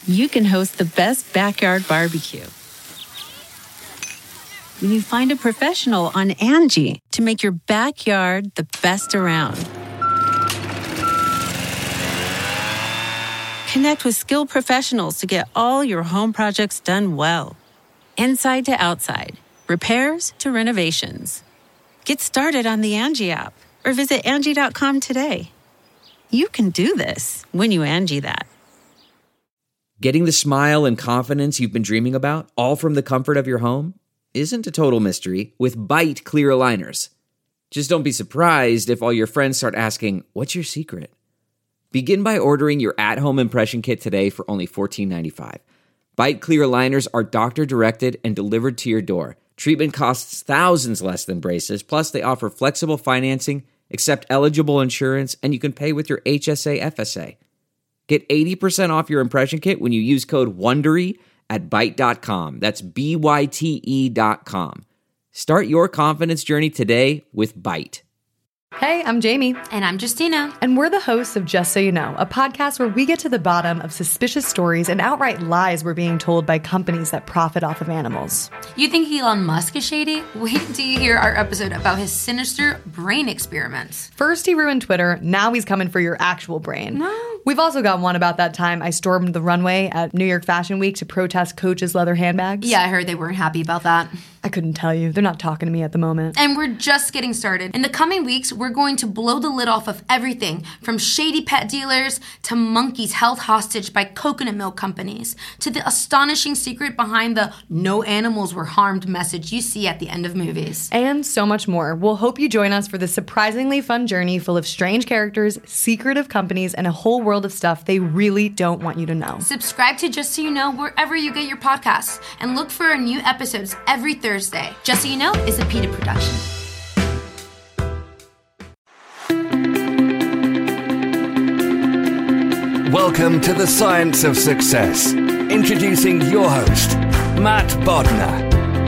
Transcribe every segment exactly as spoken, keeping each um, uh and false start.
you can host the best backyard barbecue. When you find a professional on Angie to make your backyard the best around. Connect with skilled professionals to get all your home projects done well. Inside to outside, repairs to renovations. Get started on the Angie app or visit Angie dot com today. You can do this when you Angie that. Getting the smile and confidence you've been dreaming about, all from the comfort of your home, isn't a total mystery with Byte clear aligners. Just don't be surprised if all your friends start asking, "What's your secret?" Begin by ordering your at-home impression kit today for only fourteen ninety-five. Byte clear aligners are doctor-directed and delivered to your door. Treatment costs thousands less than braces, plus they offer flexible financing, accept eligible insurance, and you can pay with your H S A F S A. Get eighty percent off your impression kit when you use code WONDERY at byte dot com. That's B Y T E dot com. Start your confidence journey today with Byte. Hey, I'm Jamie. And I'm Justina. And we're the hosts of Just So You Know, a podcast where we get to the bottom of suspicious stories and outright lies we're being told by companies that profit off of animals. You think Elon Musk is shady? Wait till you hear our episode about his sinister brain experiments. First he ruined Twitter, now he's coming for your actual brain. No. We've also got one about that time I stormed the runway at New York Fashion Week to protest Coach's leather handbags. Yeah, I heard they weren't happy about that. I couldn't tell you. They're not talking to me at the moment. And we're just getting started. In the coming weeks, we're going to blow the lid off of everything from shady pet dealers to monkeys held hostage by coconut milk companies to the astonishing secret behind the "no animals were harmed" message you see at the end of movies. And so much more. We'll hope you join us for this surprisingly fun journey full of strange characters, secretive companies, and a whole world of stuff they really don't want you to know. Subscribe to Just So You Know wherever you get your podcasts and look for our new episodes every Thursday. Thursday. Just So You Know is a PETA production. Welcome to the Science of Success. Introducing your host, Matt Bodnar.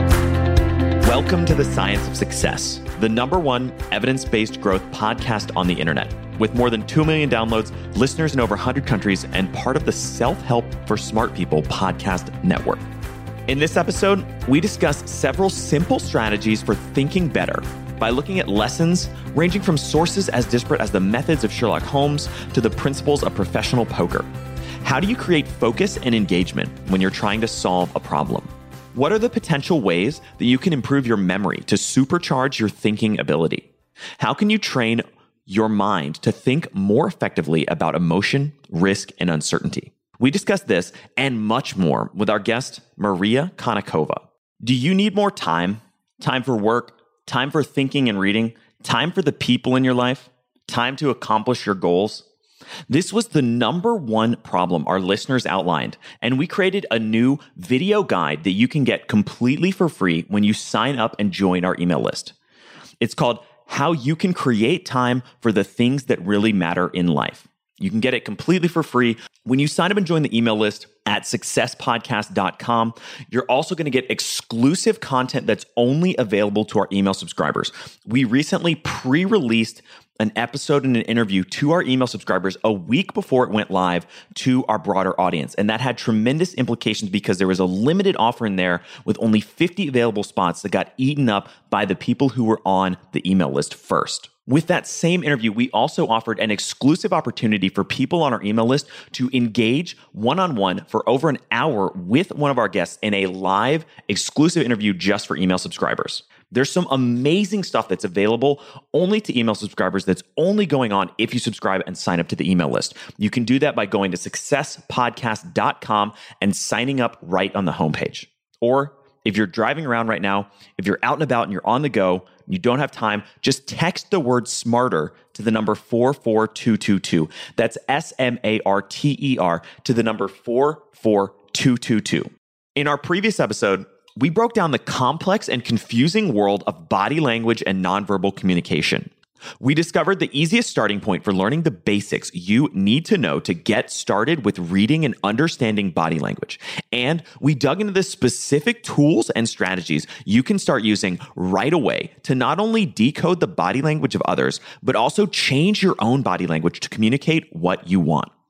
Welcome to the Science of Success, the number one evidence-based growth podcast on the internet. With more than two million downloads, listeners in over one hundred countries, and part of the Self-Help for Smart People podcast network. In this episode, we discuss several simple strategies for thinking better by looking at lessons ranging from sources as disparate as the methods of Sherlock Holmes to the principles of professional poker. How do you create focus and engagement when you're trying to solve a problem? What are the potential ways that you can improve your memory to supercharge your thinking ability? How can you train your mind to think more effectively about emotion, risk, and uncertainty? We discuss this and much more with our guest, Maria Konnikova. Do you need more time? Time for work? Time for thinking and reading? Time for the people in your life? Time to accomplish your goals? This was the number one problem our listeners outlined, and we created a new video guide that you can get completely for free when you sign up and join our email list. It's called How You Can Create Time for the Things That Really Matter in Life. You can get it completely for free when you sign up and join the email list at success podcast dot com. You're also going to get exclusive content that's only available to our email subscribers. We recently pre-released an episode and an interview to our email subscribers a week before it went live to our broader audience. And that had tremendous implications because there was a limited offer in there with only fifty available spots that got eaten up by the people who were on the email list first. With that same interview, we also offered an exclusive opportunity for people on our email list to engage one-on-one for over an hour with one of our guests in a live exclusive interview just for email subscribers. There's some amazing stuff that's available only to email subscribers that's only going on if you subscribe and sign up to the email list. You can do that by going to success podcast dot com and signing up right on the homepage. Or if you're driving around right now, if you're out and about and you're on the go, you don't have time, just text the word SMARTER to the number four four two two two. That's S M A R T E R to the number four four two two two. In our previous episode, we broke down the complex and confusing world of body language and nonverbal communication. We discovered the easiest starting point for learning the basics you need to know to get started with reading and understanding body language. And we dug into the specific tools and strategies you can start using right away to not only decode the body language of others, but also change your own body language to communicate what you want.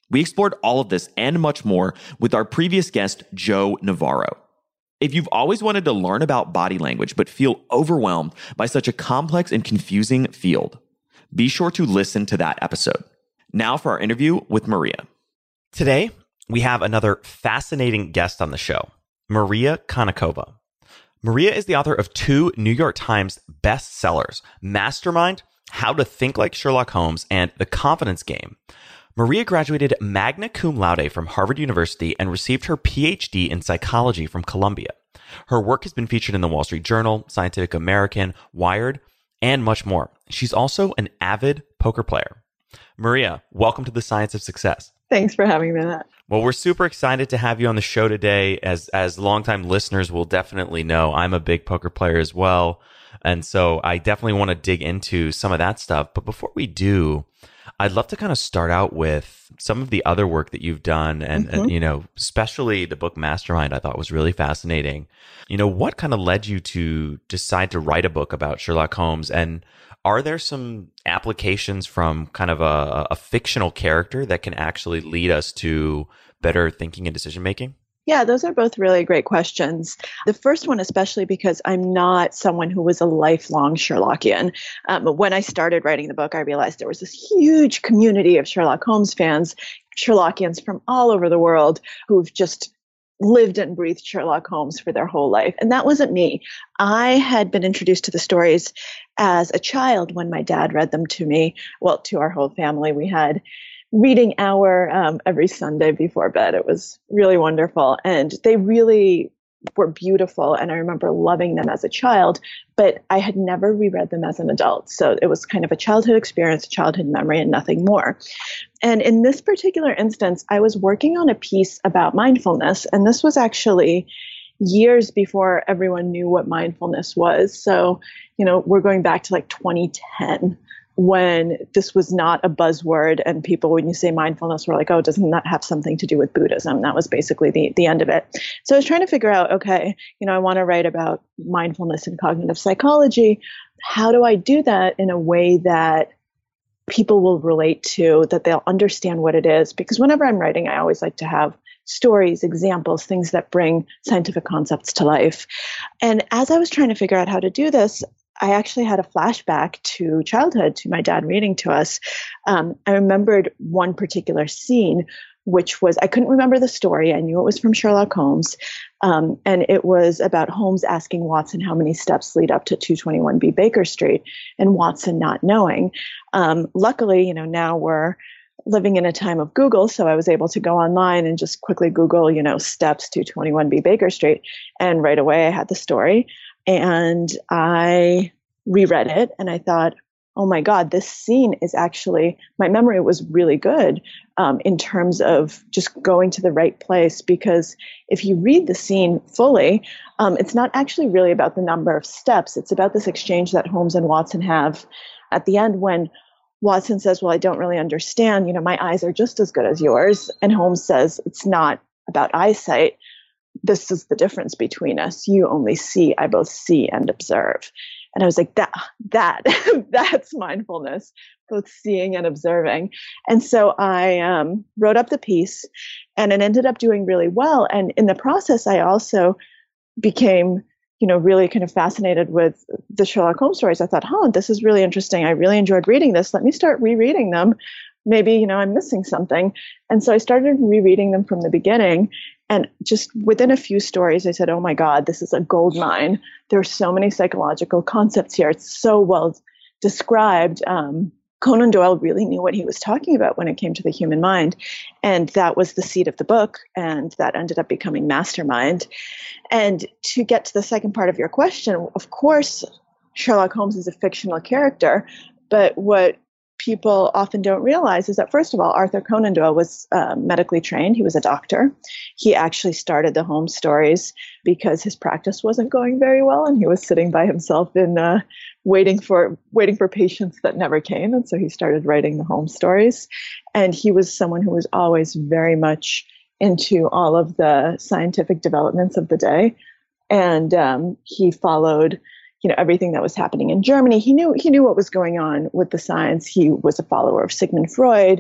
We explored all of this and much more with our previous guest, Joe Navarro. If you've always wanted to learn about body language but feel overwhelmed by such a complex and confusing field, be sure to listen to that episode. Now for our interview with Maria. Today, we have another fascinating guest on the show, Maria Konnikova. Maria is the author of two New York Times bestsellers, Mastermind, How to Think Like Sherlock Holmes, and The Confidence Game. Maria graduated magna cum laude from Harvard University and received her P H D in psychology from Columbia. Her work has been featured in the Wall Street Journal, Scientific American, Wired, and much more. She's also an avid poker player. Maria, welcome to the Science of Success. Thanks for having me, Matt. Well, we're super excited to have you on the show today. As as longtime listeners will definitely know, I'm a big poker player as well. And so I definitely want to dig into some of that stuff. But before we do, I'd love to kind of start out with some of the other work that you've done. And, mm-hmm. and, you know, especially the book Mastermind, I thought was really fascinating. You know, what kind of led you to decide to write a book about Sherlock Holmes? And are there some applications from kind of a, a fictional character that can actually lead us to better thinking and decision making? Yeah, those are both really great questions. The first one, especially because I'm not someone who was a lifelong Sherlockian. Um, when I started writing the book, I realized there was this huge community of Sherlock Holmes fans, Sherlockians from all over the world who've just lived and breathed Sherlock Holmes for their whole life. And that wasn't me. I had been introduced to the stories as a child when my dad read them to me. Well, to our whole family. We had reading hour um, every Sunday before bed. It was really wonderful. And they really were beautiful. And I remember loving them as a child, but I had never reread them as an adult. So it was kind of a childhood experience, a childhood memory, and nothing more. And in this particular instance, I was working on a piece about mindfulness. And this was actually years before everyone knew what mindfulness was. So, you know, we're going back to like twenty ten. When this was not a buzzword and people, when you say mindfulness, were like, oh, doesn't that have something to do with Buddhism? That was basically the, the end of it. So I was trying to figure out, okay, you know, I want to write about mindfulness and cognitive psychology. How do I do that in a way that people will relate to, that they'll understand what it is? Because whenever I'm writing, I always like to have stories, examples, things that bring scientific concepts to life. And as I was trying to figure out how to do this, I actually had a flashback to childhood, to my dad reading to us. Um, I remembered one particular scene, which was, I couldn't remember the story. I knew it was from Sherlock Holmes. Um, and it was about Holmes asking Watson how many steps lead up to two twenty-one B Baker Street, and Watson not knowing. Um, luckily, you know, now we're living in a time of Google, so I was able to go online and just quickly Google, you know, steps two twenty-one B Baker Street. And right away I had the story. And I reread it and I thought, oh my God, this scene is actually, my memory was really good um, in terms of just going to the right place. Because if you read the scene fully, um, it's not actually really about the number of steps. It's about this exchange that Holmes and Watson have at the end when Watson says, well, I don't really understand. You know, my eyes are just as good as yours. And Holmes says, it's not about eyesight. This is the difference between us. You only see, I both see and observe. And I was like, that, that, that's mindfulness, both seeing and observing. And so I um, wrote up the piece and it ended up doing really well. And in the process, I also became, you know, really kind of fascinated with the Sherlock Holmes stories. I thought, huh, this is really interesting. I really enjoyed reading this. Let me start rereading them. Maybe, you know, I'm missing something. And so I started rereading them from the beginning. And just within a few stories, I said, oh my God, this is a gold mine. There are so many psychological concepts here. It's so well described. Um, Conan Doyle really knew what he was talking about when it came to the human mind. And that was the seed of the book. And that ended up becoming Mastermind. And to get to the second part of your question, of course, Sherlock Holmes is a fictional character. But what people often don't realize is that, first of all, Arthur Conan Doyle was uh, medically trained. He was a doctor. He actually started the Holmes stories because his practice wasn't going very well, and he was sitting by himself in uh, waiting for waiting for patients that never came. And so he started writing the Holmes stories. And he was someone who was always very much into all of the scientific developments of the day. And um, he followed you know, everything that was happening in Germany. He knew he knew what was going on with the science. He was a follower of Sigmund Freud.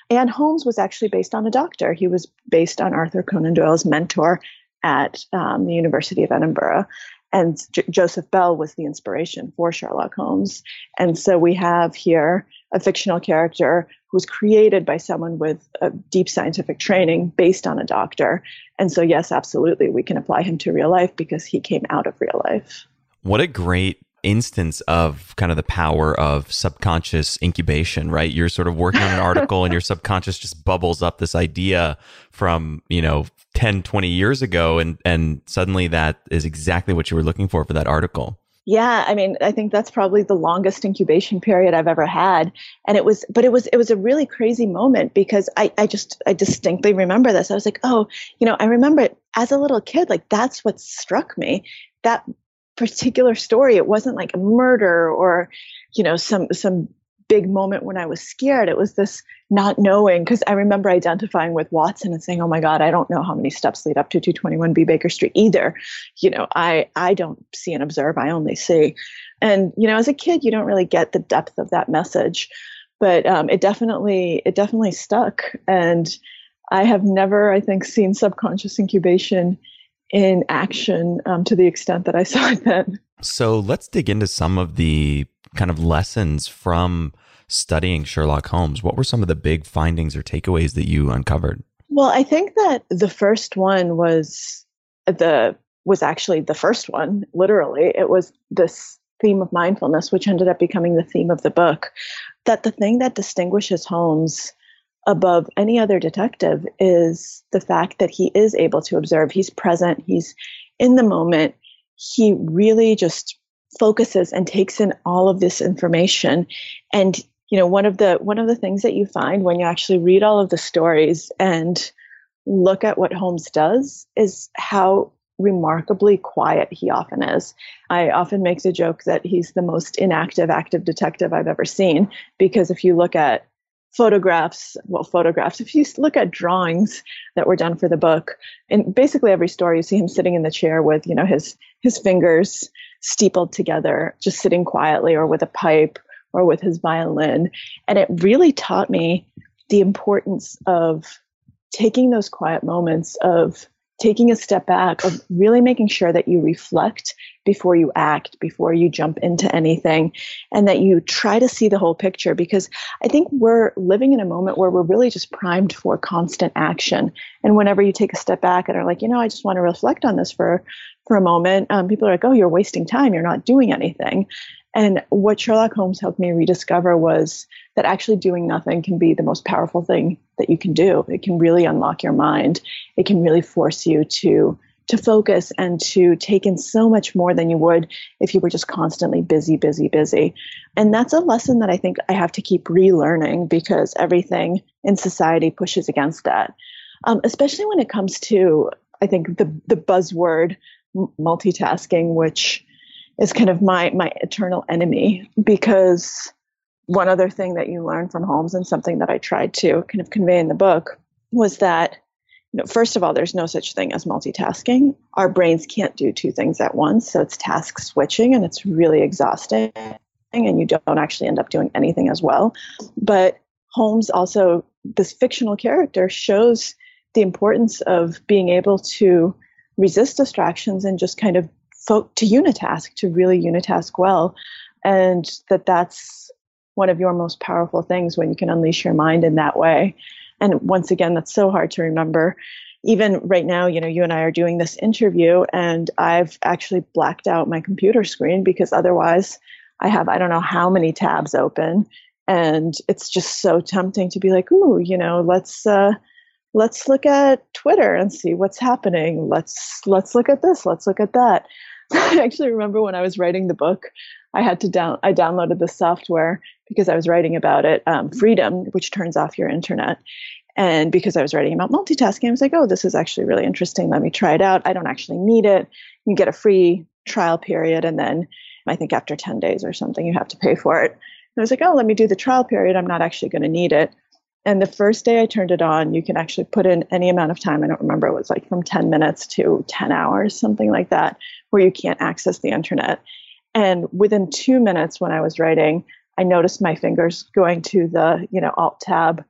And Holmes was actually based on a doctor. He was based on Arthur Conan Doyle's mentor at um, the University of Edinburgh. And J- Joseph Bell was the inspiration for Sherlock Holmes. And so we have here a fictional character who was created by someone with a deep scientific training based on a doctor. And so, yes, absolutely, we can apply him to real life because he came out of real life. What a great instance of kind of the power of subconscious incubation, right? You're sort of working on an article and your subconscious just bubbles up this idea from, you know, ten, twenty years ago. And, and suddenly that is exactly what you were looking for for that article. Yeah, I mean, I think that's probably the longest incubation period I've ever had. And it was, but it was, it was a really crazy moment because I, I just, I distinctly remember this. I was like, oh, you know, I remember it as a little kid, like that's what struck me. That particular story, it wasn't like a murder or, you know, some, some big moment when I was scared. It was this not knowing, because I remember identifying with Watson and saying, oh my God, I don't know how many steps lead up to two twenty-one B Baker Street either. You know, I, I don't see and observe, I only see. And, you know, as a kid, you don't really get the depth of that message, but um, it definitely, it definitely stuck. And I have never, I think, seen subconscious incubation in action um, to the extent that I saw it then. So let's dig into some of the kind of lessons from studying Sherlock Holmes. What were some of the big findings or takeaways that you uncovered? Well, I think that the first one was the was actually the first one, literally. It was this theme of mindfulness, which ended up becoming the theme of the book. That the thing that distinguishes Holmes above any other detective is the fact that he is able to observe. He's present. He's in the moment. He really just focuses and takes in all of this information. And, you know, one of the one of the things that you find when you actually read all of the stories and look at what Holmes does is how remarkably quiet he often is. I often make the joke that he's the most inactive, active detective I've ever seen, because if you look at photographs, well, photographs, if you look at drawings that were done for the book, in basically every story, you see him sitting in the chair with, you know, his his fingers steepled together, just sitting quietly, or with a pipe, or with his violin. And it really taught me the importance of taking those quiet moments, of taking a step back, of really making sure that you reflect before you act, before you jump into anything, and that you try to see the whole picture. Because I think we're living in a moment where we're really just primed for constant action. And whenever you take a step back and are like, you know, I just want to reflect on this for, for a moment, um, people are like, oh, you're wasting time. You're not doing anything. And what Sherlock Holmes helped me rediscover was that actually doing nothing can be the most powerful thing that you can do. It can really unlock your mind. It can really force you to, to focus and to take in so much more than you would if you were just constantly busy, busy, busy. And that's a lesson that I think I have to keep relearning, because everything in society pushes against that, um, especially when it comes to, I think, the, the buzzword multitasking, which is kind of my my eternal enemy. Because one other thing that you learn from Holmes, and something that I tried to kind of convey in the book, was that, you know, first of all, there's no such thing as multitasking. Our brains can't do two things at once. So it's task switching, and it's really exhausting, and you don't actually end up doing anything as well. But Holmes also, this fictional character, shows the importance of being able to resist distractions and just kind of folk to unitask, to really unitask well. And that that's one of your most powerful things, when you can unleash your mind in that way. And once again, that's so hard to remember. Even right now, you know, you and I are doing this interview, and I've actually blacked out my computer screen, because otherwise I have, I don't know how many tabs open. And it's just so tempting to be like, ooh, you know, let's, uh, let's look at Twitter and see what's happening. Let's, let's look at this. Let's look at that. I actually remember when I was writing the book, I had to down, I downloaded the software because I was writing about it, um, Freedom, which turns off your internet. And because I was writing about multitasking, I was like, oh, this is actually really interesting. Let me try it out. I don't actually need it. You get a free trial period. And then I think after ten days or something, you have to pay for it. And I was like, oh, let me do the trial period. I'm not actually going to need it. And the first day I turned it on, you can actually put in any amount of time. I don't remember, it was like from ten minutes to ten hours, something like that, where you can't access the internet. And within two minutes when I was writing, I noticed my fingers going to the, you know, Alt tab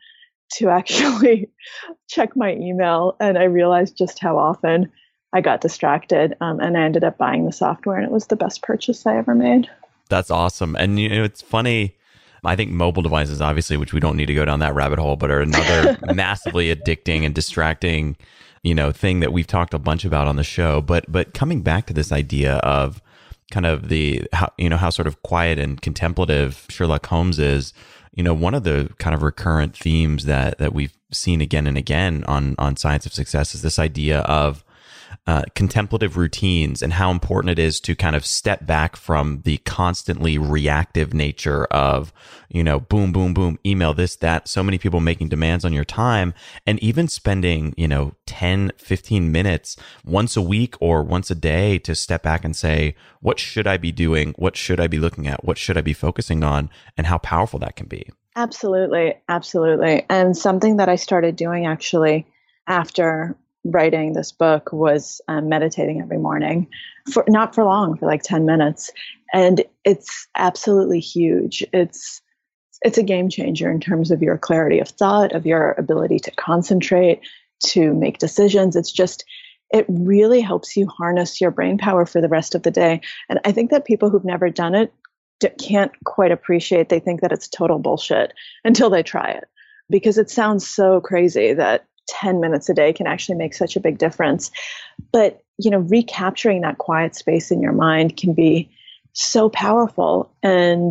to actually check my email, and I realized just how often I got distracted, um, and I ended up buying the software, and it was the best purchase I ever made. That's awesome. And you know, it's funny. I think mobile devices, obviously, which we don't need to go down that rabbit hole, but are another massively addicting and distracting, you know, thing that we've talked a bunch about on the show. But but coming back to this idea of kind of the how you know how sort of quiet and contemplative Sherlock Holmes is, you know, one of the kind of recurrent themes that that we've seen again and again on on Science of Success is this idea of Uh, contemplative routines and how important it is to kind of step back from the constantly reactive nature of, you know, boom, boom, boom, email, this, that, so many people making demands on your time, and even spending, you know, ten, fifteen minutes once a week or once a day to step back and say, what should I be doing? What should I be looking at? What should I be focusing on? And how powerful that can be. Absolutely. Absolutely. And something that I started doing actually after writing this book was um, meditating every morning, for not for long, for like ten minutes. And it's absolutely huge. It's it's a game changer in terms of your clarity of thought, of your ability to concentrate, to make decisions. It's just, it really helps you harness your brain power for the rest of the day. And I think that people who've never done it can't quite appreciate, they think that it's total bullshit until they try it, because it sounds so crazy that ten minutes a day can actually make such a big difference. But, you know, recapturing that quiet space in your mind can be so powerful. And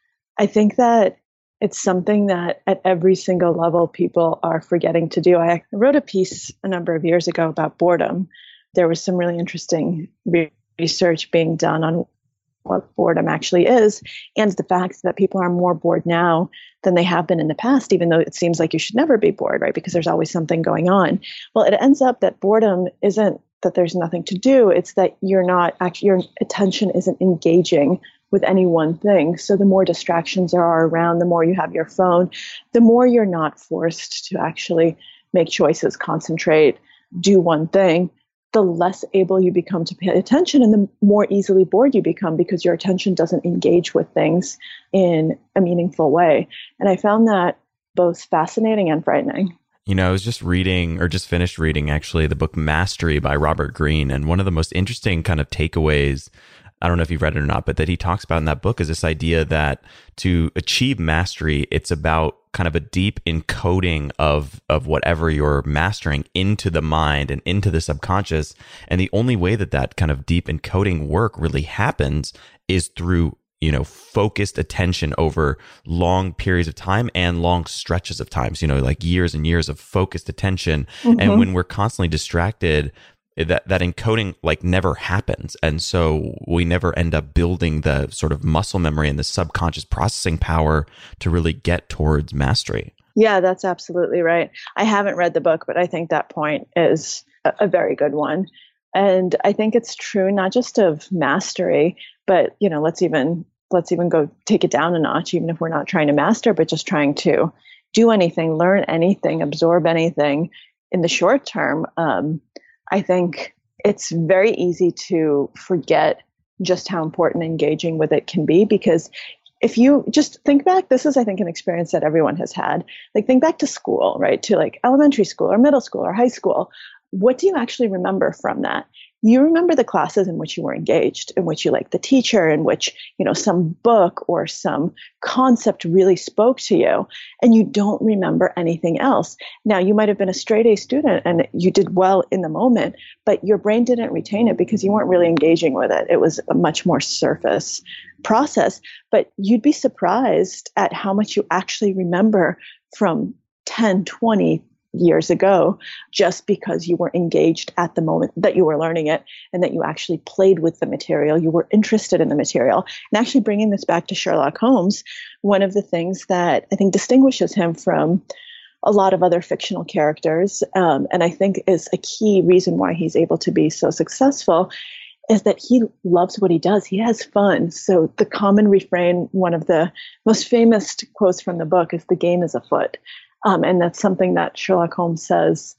I think that it's something that at every single level, people are forgetting to do. I wrote a piece a number of years ago about boredom. There was some really interesting re- research being done on what boredom actually is, and the fact that people are more bored now than they have been in the past, even though it seems like you should never be bored, right? Because there's always something going on. Well, it ends up that boredom isn't that there's nothing to do. It's that you're not actually, your attention isn't engaging with any one thing. So the more distractions there are around, the more you have your phone, the more you're not forced to actually make choices, concentrate, do one thing, the less able you become to pay attention, and the more easily bored you become because your attention doesn't engage with things in a meaningful way. And I found that both fascinating and frightening. You know, I was just reading or just finished reading actually the book Mastery by Robert Greene. And one of the most interesting kind of takeaways, I don't know if you've read it or not, but that he talks about in that book is this idea that to achieve mastery, it's about kind of a deep encoding of of whatever you're mastering into the mind and into the subconscious. And the only way that that kind of deep encoding work really happens is through, you know, focused attention over long periods of time and long stretches of times, you know, like years and years of focused attention. Mm-hmm. And when we're constantly distracted, that that encoding like never happens. And so we never end up building the sort of muscle memory and the subconscious processing power to really get towards mastery. Yeah, that's absolutely right. I haven't read the book, but I think that point is a, a very good one. And I think it's true not just of mastery, but, you know, let's even let's even go take it down a notch, even if we're not trying to master, but just trying to do anything, learn anything, absorb anything in the short term. Um, I think it's very easy to forget just how important engaging with it can be, because if you just think back, this is, I think, an experience that everyone has had. Like, think back to school, right? To like elementary school or middle school or high school. What do you actually remember from that? You remember the classes in which you were engaged, in which you liked the teacher, in which, you know, some book or some concept really spoke to you, and you don't remember anything else. Now, you might have been a straight A student and you did well in the moment, but your brain didn't retain it because you weren't really engaging with it. It was a much more surface process, but you'd be surprised at how much you actually remember from ten, twenty years ago, just because you were engaged at the moment that you were learning it, and that you actually played with the material, you were interested in the material. And actually bringing this back to Sherlock Holmes, one of the things that I think distinguishes him from a lot of other fictional characters, um, and I think is a key reason why he's able to be so successful, is that he loves what he does. He has fun. So the common refrain, one of the most famous quotes from the book, is "The game is afoot." Um, and that's something that Sherlock Holmes says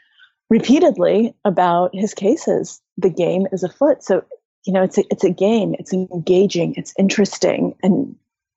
repeatedly about his cases. The game is afoot. So, you know, it's a, it's a game. It's engaging. It's interesting. And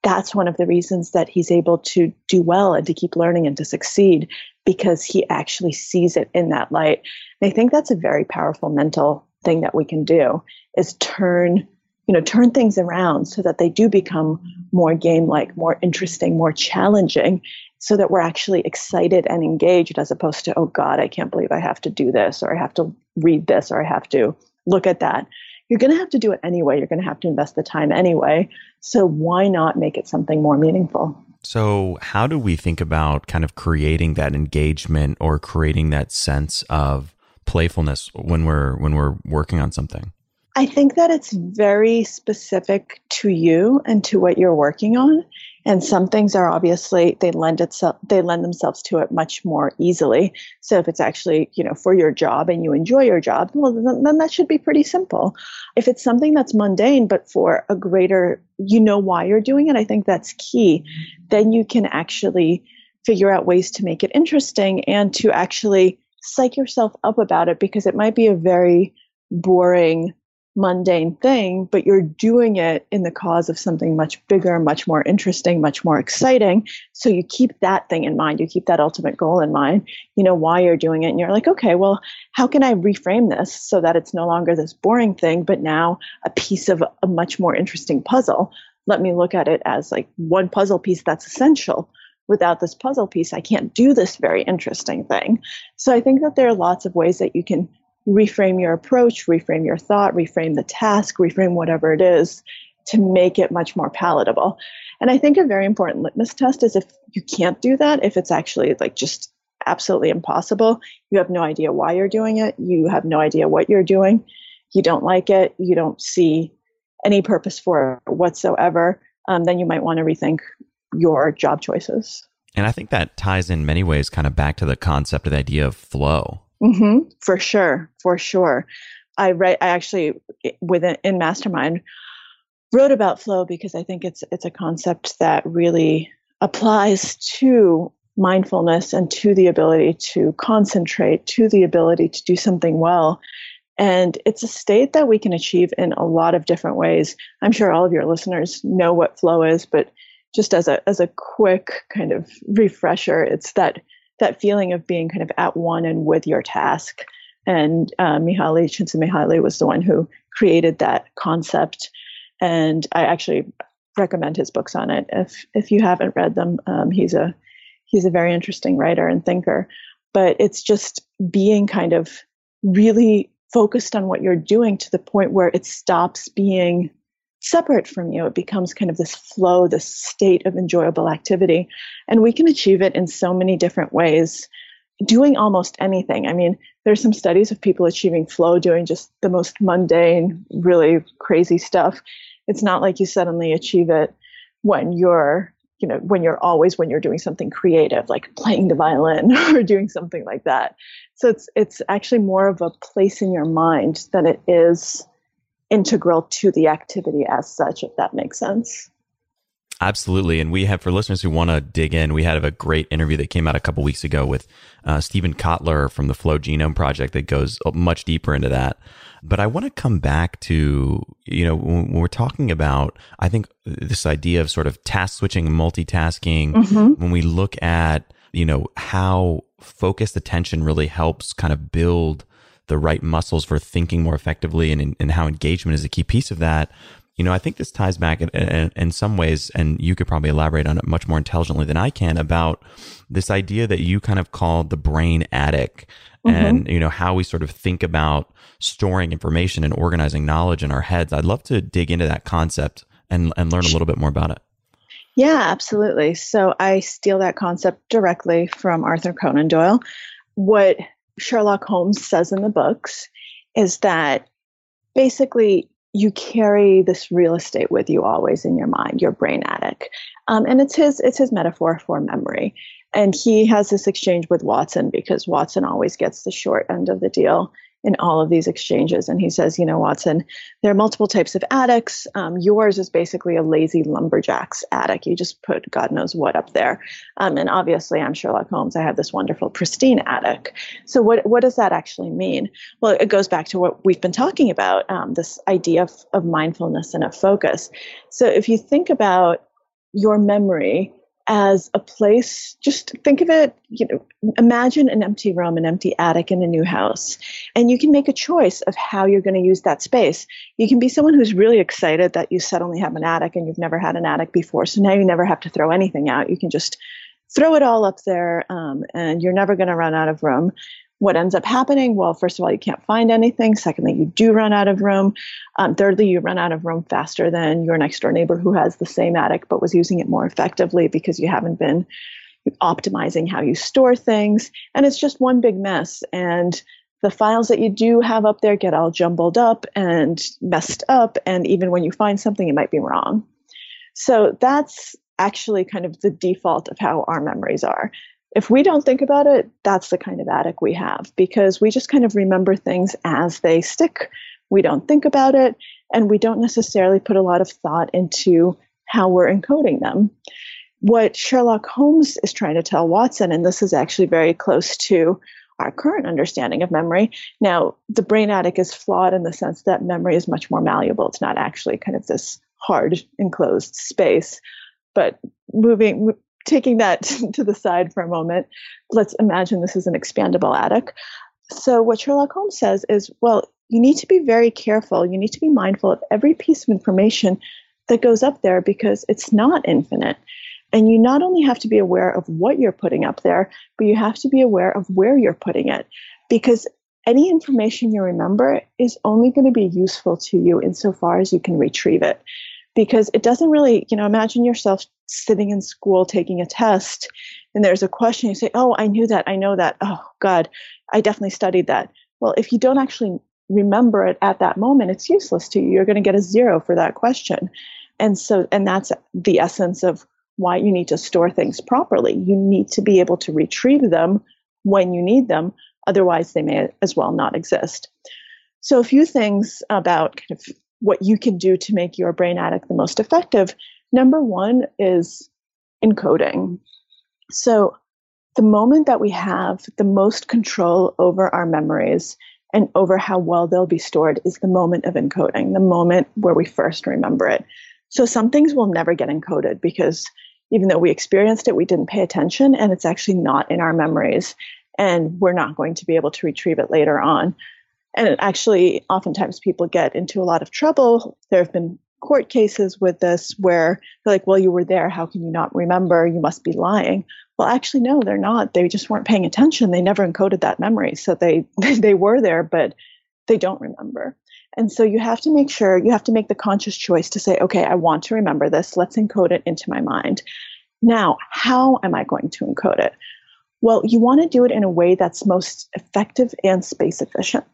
that's one of the reasons that he's able to do well and to keep learning and to succeed, because he actually sees it in that light. And I think that's a very powerful mental thing that we can do, is turn, you know, turn things around so that they do become more game-like, more interesting, more challenging, so that we're actually excited and engaged, as opposed to, oh God, I can't believe I have to do this, or I have to read this, or I have to look at that. You're going to have to do it anyway. You're going to have to invest the time anyway. So why not make it something more meaningful? So how do we think about kind of creating that engagement or creating that sense of playfulness when we're when we're working on something? I think that it's very specific to you and to what you're working on. And some things are obviously, they lend itself, they lend themselves to it much more easily. So if it's actually, you know, for your job and you enjoy your job, well, then, then that should be pretty simple. If it's something that's mundane, but for a greater, you know why you're doing it, I think that's key. Then you can actually figure out ways to make it interesting and to actually psych yourself up about it, because it might be a very boring, mundane thing, but you're doing it in the cause of something much bigger, much more interesting, much more exciting. So you keep that thing in mind. You keep that ultimate goal in mind. You know why you're doing it. And you're like, okay, well, how can I reframe this so that it's no longer this boring thing, but now a piece of a much more interesting puzzle? Let me look at it as like one puzzle piece that's essential. Without this puzzle piece, I can't do this very interesting thing. So I think that there are lots of ways that you can reframe your approach, reframe your thought, reframe the task, reframe whatever it is to make it much more palatable. And I think a very important litmus test is if you can't do that, if it's actually like just absolutely impossible, you have no idea why you're doing it, you have no idea what you're doing, you don't like it, you don't see any purpose for it whatsoever, um, then you might want to rethink your job choices. And I think that ties in many ways kind of back to the concept of the idea of flow. Mm-hmm. For sure. For sure. I write, I actually, within in Mastermind, wrote about flow because I think it's, it's a concept that really applies to mindfulness and to the ability to concentrate, to the ability to do something well. And it's a state that we can achieve in a lot of different ways. I'm sure all of your listeners know what flow is, but just as a, as a quick kind of refresher, it's that that feeling of being kind of at one and with your task. And uh, Mihaly Csikszentmihalyi was the one who created that concept. And I actually recommend his books on it. If if you haven't read them, um, he's a he's a very interesting writer and thinker. But it's just being kind of really focused on what you're doing to the point where it stops being separate from you. It becomes kind of this flow, this state of enjoyable activity. And we can achieve it in so many different ways, doing almost anything. I mean, there's some studies of people achieving flow doing just the most mundane, really crazy stuff. It's not like you suddenly achieve it when you're, you know, when you're always, when you're doing something creative, like playing the violin or doing something like that. So it's, it's actually more of a place in your mind than it is integral to the activity as such, if that makes sense. Absolutely. And we have, for listeners who want to dig in, we had a great interview that came out a couple weeks ago with uh, Stephen Kotler from the Flow Genome Project that goes much deeper into that. But I want to come back to, you know, when we're talking about, I think this idea of sort of task switching, multitasking, mm-hmm. when we look at, you know, how focused attention really helps kind of build the right muscles for thinking more effectively, and, and how engagement is a key piece of that. You know, I think this ties back in, in, in some ways, and you could probably elaborate on it much more intelligently than I can, about this idea that you kind of called the brain attic, mm-hmm. and, you know, how we sort of think about storing information and organizing knowledge in our heads. I'd love to dig into that concept and, and learn a little bit more about it. Yeah, absolutely. So I steal that concept directly from Arthur Conan Doyle. What Sherlock Holmes says in the books is that basically you carry this real estate with you always in your mind, your brain attic. Um, and it's his, it's his metaphor for memory. And he has this exchange with Watson because Watson always gets the short end of the deal in all of these exchanges. And he says, you know, Watson, there are multiple types of attics. Um, yours is basically a lazy lumberjack's attic. You just put God knows what up there. Um, and obviously, I'm Sherlock Holmes. I have this wonderful, pristine attic. So what, what does that actually mean? Well, it goes back to what we've been talking about, um, this idea of, of mindfulness and of focus. So if you think about your memory as a place, just think of it, you know, imagine an empty room, an empty attic in a new house, and you can make a choice of how you're going to use that space. You can be someone who's really excited that you suddenly have an attic and you've never had an attic before, so now you never have to throw anything out. You can just throw it all up there, um, and you're never going to run out of room. What ends up happening? Well, first of all, you can't find anything. Secondly, you do run out of room. Um, thirdly, you run out of room faster than your next door neighbor who has the same attic but was using it more effectively because you haven't been optimizing how you store things. And it's just one big mess. And the files that you do have up there get all jumbled up and messed up. And even when you find something, it might be wrong. So that's actually kind of the default of how our memories are. If we don't think about it, that's the kind of attic we have, because we just kind of remember things as they stick. We don't think about it, and we don't necessarily put a lot of thought into how we're encoding them. What Sherlock Holmes is trying to tell Watson, and this is actually very close to our current understanding of memory. Now, the brain attic is flawed in the sense that memory is much more malleable. It's not actually kind of this hard enclosed space. But moving Taking that to the side for a moment, let's imagine this is an expandable attic. So what Sherlock Holmes says is, well, you need to be very careful. You need to be mindful of every piece of information that goes up there because it's not infinite. And you not only have to be aware of what you're putting up there, but you have to be aware of where you're putting it, because any information you remember is only going to be useful to you insofar as you can retrieve it. Because it doesn't really, you know, imagine yourself sitting in school taking a test and there's a question, you say, oh, I knew that, I know that, oh God, I definitely studied that. Well, if you don't actually remember it at that moment, it's useless to you. You're going to get a zero for that question. And so, and that's the essence of why you need to store things properly. You need to be able to retrieve them when you need them. Otherwise, they may as well not exist. So a few things about kind of what you can do to make your brain attic the most effective. Number one is encoding. So the moment that we have the most control over our memories and over how well they'll be stored is the moment of encoding, the moment where we first remember it. So some things will never get encoded because even though we experienced it, we didn't pay attention, and it's actually not in our memories, and we're not going to be able to retrieve it later on. And it actually, oftentimes people get into a lot of trouble. There have been court cases with this where they're like, well, you were there. How can you not remember? You must be lying. Well, actually, no, they're not. They just weren't paying attention. They never encoded that memory. So they, they were there, but they don't remember. And so you have to make sure, you have to make the conscious choice to say, okay, I want to remember this. Let's encode it into my mind. Now, how am I going to encode it? Well, you want to do it in a way that's most effective and space efficient.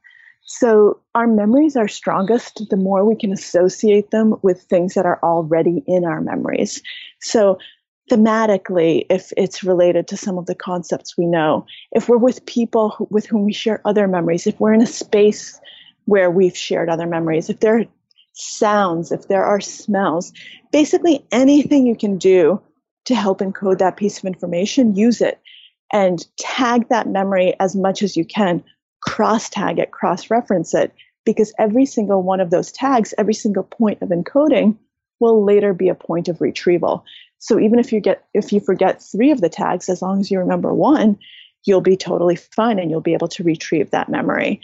So our memories are strongest the more we can associate them with things that are already in our memories. So thematically, if it's related to some of the concepts we know, if we're with people who, with whom we share other memories, if we're in a space where we've shared other memories, if there are sounds, if there are smells, basically anything you can do to help encode that piece of information, use it and tag that memory as much as you can. Cross-tag it, cross-reference it, because every single one of those tags, every single point of encoding will later be a point of retrieval. So even if you get, if you forget three of the tags, as long as you remember one, you'll be totally fine and you'll be able to retrieve that memory.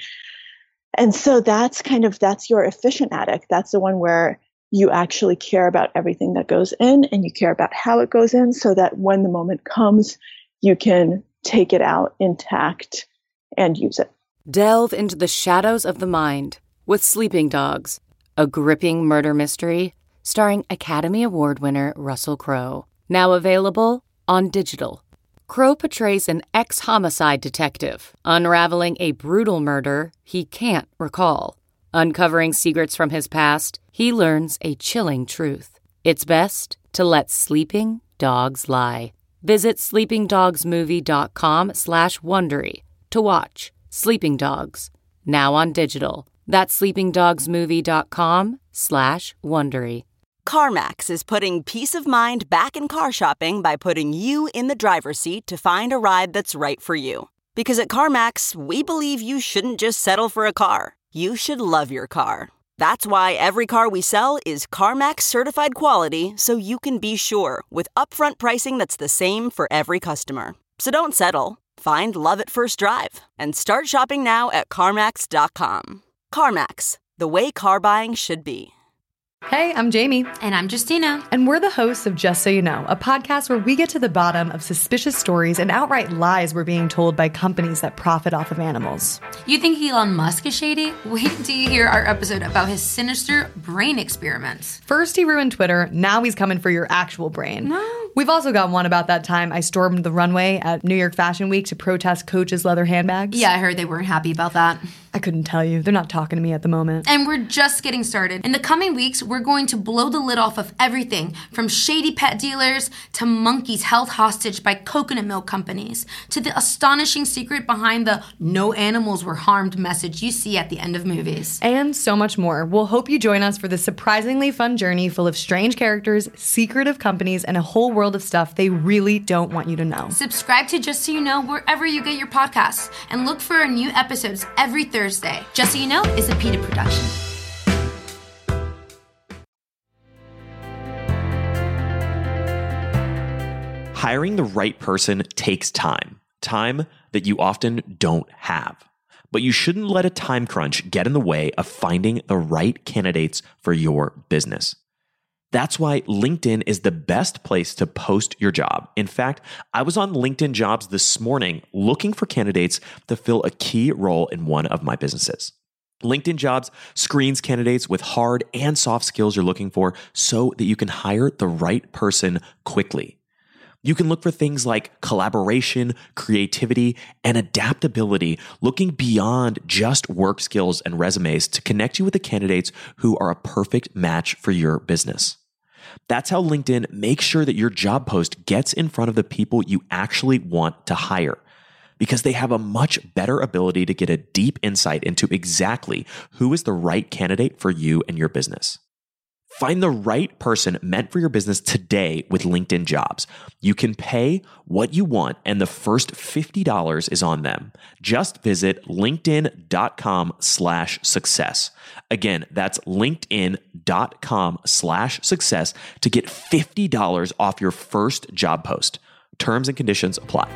And so that's kind of, that's your efficient attic. That's the one where you actually care about everything that goes in and you care about how it goes in so that when the moment comes, you can take it out intact and use it. Delve into the shadows of the mind with Sleeping Dogs, a gripping murder mystery starring Academy Award winner Russell Crowe. Now available on digital. Crowe portrays an ex-homicide detective unraveling a brutal murder he can't recall. Uncovering secrets from his past, he learns a chilling truth. It's best to let sleeping dogs lie. Visit sleepingdogsmovie.com slash Wondery to watch Sleeping Dogs, now on digital. That's sleepingdogsmovie.com slash Wondery. CarMax is putting peace of mind back in car shopping by putting you in the driver's seat to find a ride that's right for you. Because at CarMax, we believe you shouldn't just settle for a car. You should love your car. That's why every car we sell is CarMax certified quality, so you can be sure with upfront pricing that's the same for every customer. So don't settle. Find love at first drive and start shopping now at CarMax dot com. CarMax, the way car buying should be. Hey, I'm Jamie. And I'm Justina. And we're the hosts of Just So You Know, a podcast where we get to the bottom of suspicious stories and outright lies we're being told by companies that profit off of animals. You think Elon Musk is shady? Wait until you hear our episode about his sinister brain experiments. First he ruined Twitter, now he's coming for your actual brain. No. We've also got one about that time I stormed the runway at New York Fashion Week to protest Coach's leather handbags. Yeah, I heard they weren't happy about that. I couldn't tell you. They're not talking to me at the moment. And we're just getting started. In the coming weeks, we're going to blow the lid off of everything from shady pet dealers to monkeys held hostage by coconut milk companies to the astonishing secret behind the no animals were harmed message you see at the end of movies. And so much more. We'll hope you join us for this surprisingly fun journey full of strange characters, secretive companies, and a whole world of stuff they really don't want you to know. Subscribe to Just So You Know wherever you get your podcasts and look for our new episodes every Thursday. Just So You Know is a PETA production. Hiring the right person takes time, time that you often don't have. But you shouldn't let a time crunch get in the way of finding the right candidates for your business. That's why LinkedIn is the best place to post your job. In fact, I was on LinkedIn Jobs this morning looking for candidates to fill a key role in one of my businesses. LinkedIn Jobs screens candidates with hard and soft skills you're looking for so that you can hire the right person quickly. You can look for things like collaboration, creativity, and adaptability, looking beyond just work skills and resumes to connect you with the candidates who are a perfect match for your business. That's how LinkedIn makes sure that your job post gets in front of the people you actually want to hire, because they have a much better ability to get a deep insight into exactly who is the right candidate for you and your business. Find the right person meant for your business today with LinkedIn Jobs. You can pay what you want, and the first fifty dollars is on them. Just visit linkedin.com slash success. Again, that's linkedin.com slash success to get fifty dollars off your first job post. Terms and conditions apply.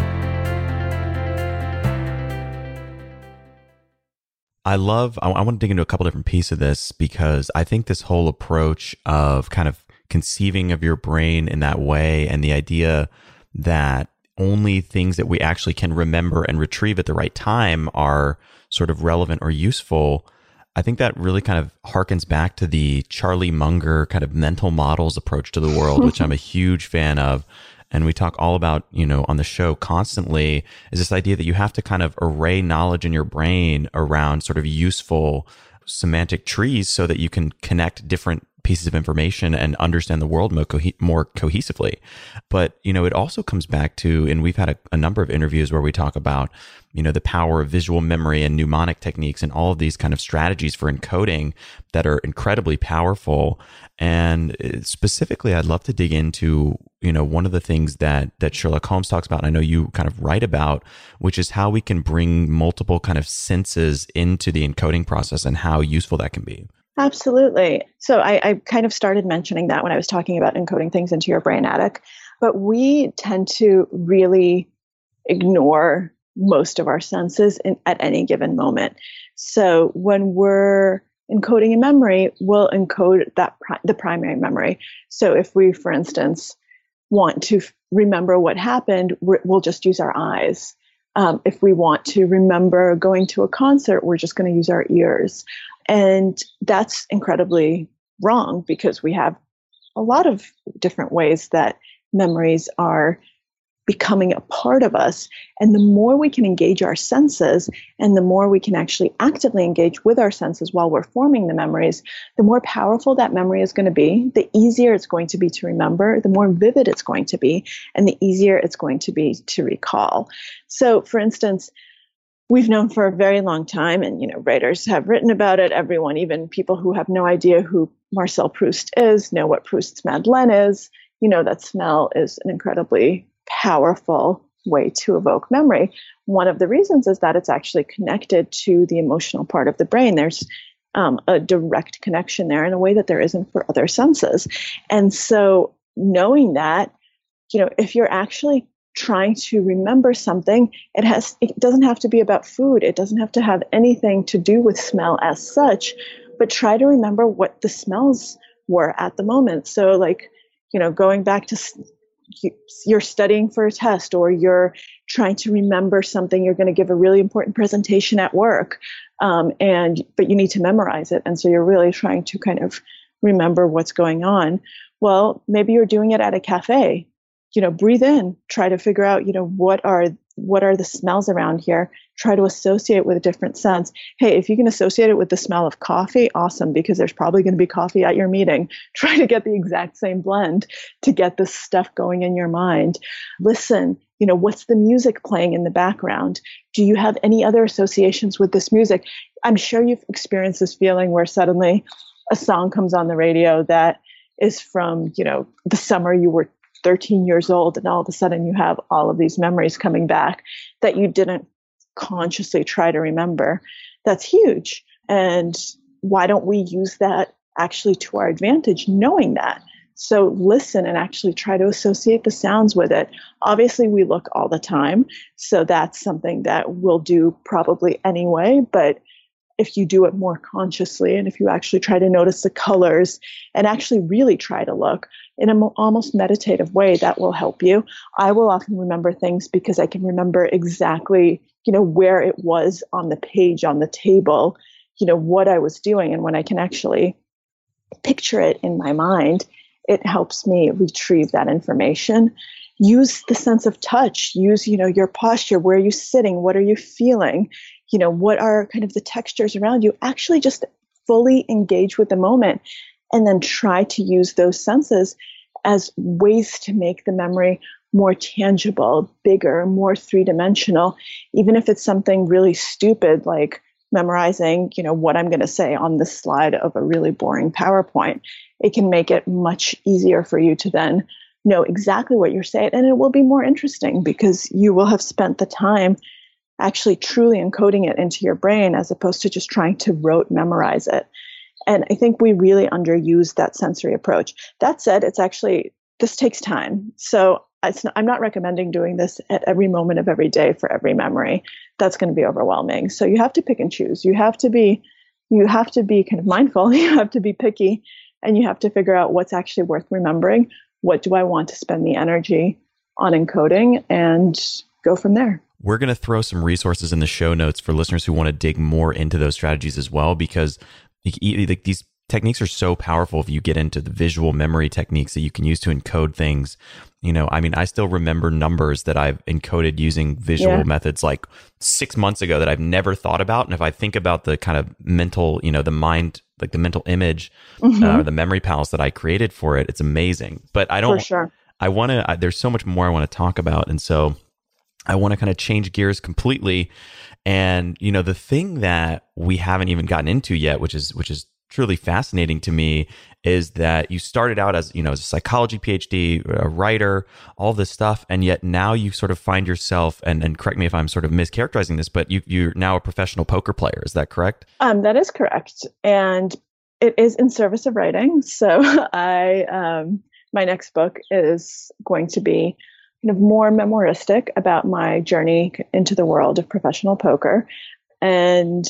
I love, I, I want to dig into a couple different pieces of this because I think this whole approach of kind of conceiving of your brain in that way and the idea that only things that we actually can remember and retrieve at the right time are sort of relevant or useful, I think that really kind of harkens back to the Charlie Munger kind of mental models approach to the world, which I'm a huge fan of. And we talk all about, you know, on the show constantly, is this idea that you have to kind of array knowledge in your brain around sort of useful semantic trees so that you can connect different pieces of information and understand the world more, co- more cohesively. But, you know, it also comes back to, and we've had a, a number of interviews where we talk about, you know, the power of visual memory and mnemonic techniques and all of these kind of strategies for encoding that are incredibly powerful. And specifically, I'd love to dig into, you know, one of the things that that Sherlock Holmes talks about, and I know you kind of write about, which is how we can bring multiple kind of senses into the encoding process and how useful that can be. Absolutely. So I, I kind of started mentioning that when I was talking about encoding things into your brain attic, but we tend to really ignore most of our senses in, at any given moment. So when we're encoding a memory, we'll encode that pri- the primary memory. So if we, for instance, want to f- remember what happened, we're, we'll just use our eyes. Um, if we want to remember going to a concert, we're just going to use our ears. And that's incredibly wrong because we have a lot of different ways that memories are becoming a part of us. And the more we can engage our senses and the more we can actually actively engage with our senses while we're forming the memories, the more powerful that memory is going to be, the easier it's going to be to remember, the more vivid it's going to be, and the easier it's going to be to recall. So, for instance, we've known for a very long time, and you know, writers have written about it. Everyone, even people who have no idea who Marcel Proust is, know what Proust's Madeleine is. You know that smell is an incredibly powerful way to evoke memory. One of the reasons is that it's actually connected to the emotional part of the brain. There's um, a direct connection there in a way that there isn't for other senses. And so knowing that, you know, if you're actually trying to remember something, it has, it doesn't have to be about food. It doesn't have to have anything to do with smell as such, but try to remember what the smells were at the moment. So like, you know, going back to you're studying for a test, or you're trying to remember something, you're going to give a really important presentation at work, um, and but you need to memorize it. And so you're really trying to kind of remember what's going on. Well, maybe you're doing it at a cafe. You know, breathe in, try to figure out, you know, what are what are the smells around here? Try to associate with a different sense. Hey, if you can associate it with the smell of coffee, awesome, because there's probably going to be coffee at your meeting. Try to get the exact same blend to get this stuff going in your mind. Listen, you know, what's the music playing in the background? Do you have any other associations with this music? I'm sure you've experienced this feeling where suddenly a song comes on the radio that is from, you know, the summer you were thirteen years old, and all of a sudden you have all of these memories coming back that you didn't consciously try to remember. That's huge. And why don't we use that actually to our advantage, knowing that? So listen and actually try to associate the sounds with it. Obviously, we look all the time, so that's something that we'll do probably anyway. But if you do it more consciously, and if you actually try to notice the colors and actually really try to look in an almost meditative way, that will help you. I will often remember things because I can remember exactly, you know, where it was on the page, on the table, you know, what I was doing. And when I can actually picture it in my mind, it helps me retrieve that information. Use the sense of touch. Use, you know, your posture. Where are you sitting? What are you feeling? You know, what are kind of the textures around you? Actually just fully engage with the moment, and then try to use those senses as ways to make the memory more tangible, bigger, more three-dimensional. Even if it's something really stupid like memorizing, you know, what I'm going to say on the slide of a really boring PowerPoint, it can make it much easier for you to then know exactly what you're saying. And it will be more interesting because you will have spent the time actually truly encoding it into your brain, as opposed to just trying to rote memorize it. And I think we really underuse that sensory approach. That said, it's actually, this takes time. So it's not, I'm not recommending doing this at every moment of every day for every memory. That's going to be overwhelming. So you have to pick and choose. You have to be, you have to be kind of mindful. You have to be picky, and you have to figure out what's actually worth remembering. What do I want to spend the energy on encoding, and go from there. We're going to throw some resources in the show notes for listeners who want to dig more into those strategies as well, because like these techniques are so powerful if you get into the visual memory techniques that you can use to encode things. You know, I mean, I still remember numbers that I've encoded using visual yeah. methods like six months ago that I've never thought about. And if I think about the kind of mental, you know, the mind, like the mental image, mm-hmm. uh, the memory palace that I created for it, it's amazing. But I don't, for sure. I want to, there's so much more I want to talk about. And so I want to kind of change gears completely. And, you know, the thing that we haven't even gotten into yet, which is, which is truly fascinating to me, is that you started out as, you know, as a psychology PhD, a writer, all this stuff. And yet now you sort of find yourself, and, and correct me if I'm sort of mischaracterizing this, but you, you're now a professional poker player. Is that correct? Um, that is correct. And it is in service of writing. So I, um, my next book is going to be kind of more memoristic about my journey into the world of professional poker. And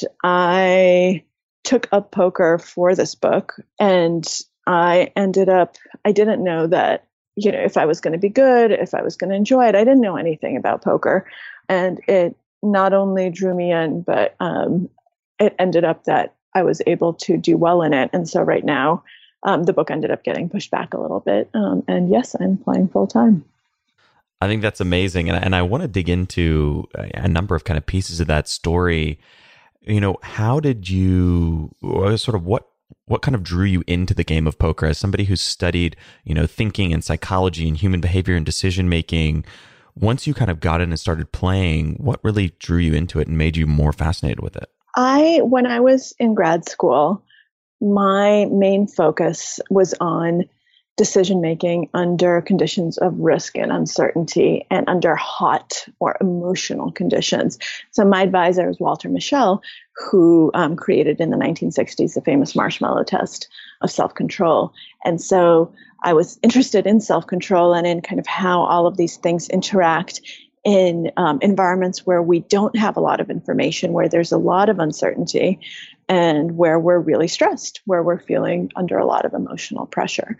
I took up poker for this book, and I ended up, I didn't know that, you know, if I was going to be good, if I was going to enjoy it. I didn't know anything about poker. And it not only drew me in, but um, it ended up that I was able to do well in it. And so right now, um, the book ended up getting pushed back a little bit. Um, and yes, I'm playing full time. I think that's amazing. And, and I want to dig into a number of kind of pieces of that story. You know, how did you, or sort of what, what kind of drew you into the game of poker as somebody who's studied, you know, thinking and psychology and human behavior and decision making? Once you kind of got in and started playing, what really drew you into it and made you more fascinated with it? I, when I was in grad school, my main focus was on decision making under conditions of risk and uncertainty and under hot or emotional conditions. So my advisor is Walter Mischel, who um, created in the nineteen sixties the famous marshmallow test of self-control. And so I was interested in self-control and in kind of how all of these things interact in um, environments where we don't have a lot of information, where there's a lot of uncertainty, and where we're really stressed, where we're feeling under a lot of emotional pressure.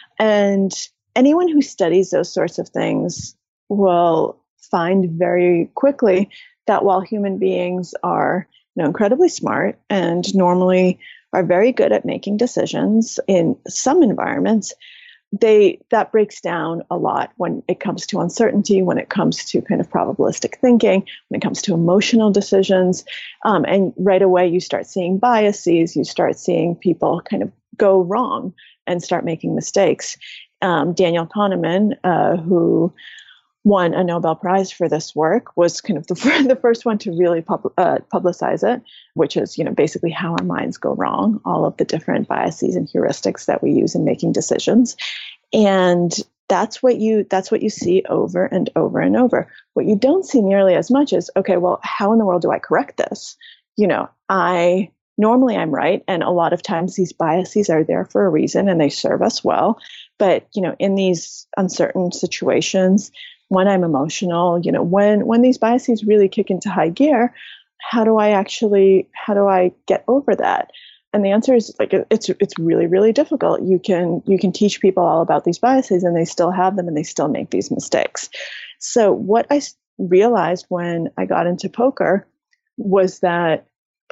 And anyone who studies those sorts of things will find very quickly that while human beings are, you know, incredibly smart and normally are very good at making decisions in some environments, they that breaks down a lot when it comes to uncertainty, when it comes to kind of probabilistic thinking, when it comes to emotional decisions. Um, and right away, you start seeing biases, you start seeing people kind of go wrong and start making mistakes. Um, Daniel Kahneman, uh, who won a Nobel Prize for this work, was kind of the, the first one to really pub, uh, publicize it, which is, you know, basically how our minds go wrong, all of the different biases and heuristics that we use in making decisions. And that's what you that's what you see over and over and over. What you don't see nearly as much is, okay, well, how in the world do I correct this? You know, I normally I'm right, and a lot of times these biases are there for a reason and they serve us well. But, you know, in these uncertain situations, when I'm emotional, you know, when when these biases really kick into high gear, how do I actually how do I get over that? And the answer is like it's it's really, really difficult. You can you can teach people all about these biases and they still have them and they still make these mistakes. So what I realized when I got into poker was that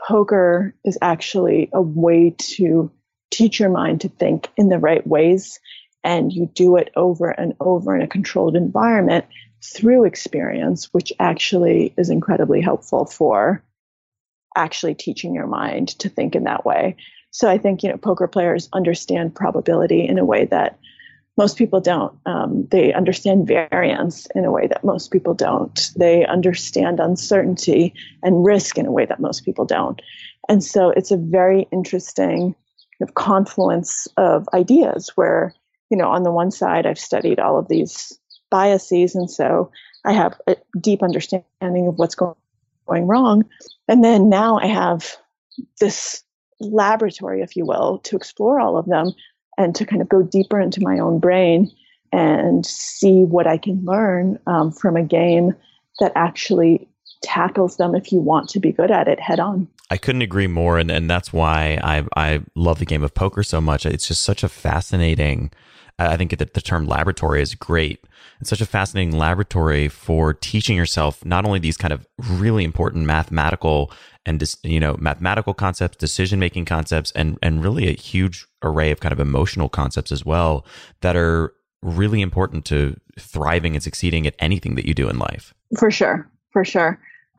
poker is actually a way to teach your mind to think in the right ways. And you do it over and over in a controlled environment through experience, which actually is incredibly helpful for actually teaching your mind to think in that way. So I think, you know, poker players understand probability in a way that most people don't. Um, they understand variance in a way that most people don't. They understand uncertainty and risk in a way that most people don't. And so it's a very interesting kind of confluence of ideas where, you know, on the one side, I've studied all of these biases, and so I have a deep understanding of what's going going wrong. And then now I have this laboratory, if you will, to explore all of them and to kind of go deeper into my own brain and see what I can learn um, from a game that actually tackles them, if you want to be good at it, head on. I couldn't agree more. And, and that's why I, I love the game of poker so much. It's just such a fascinating, I think that the term laboratory is great. It's such a fascinating laboratory for teaching yourself not only these kind of really important mathematical and, you know, mathematical concepts, decision-making concepts, and and really a huge array of kind of emotional concepts as well that are really important to thriving and succeeding at anything that you do in life. For sure, for sure.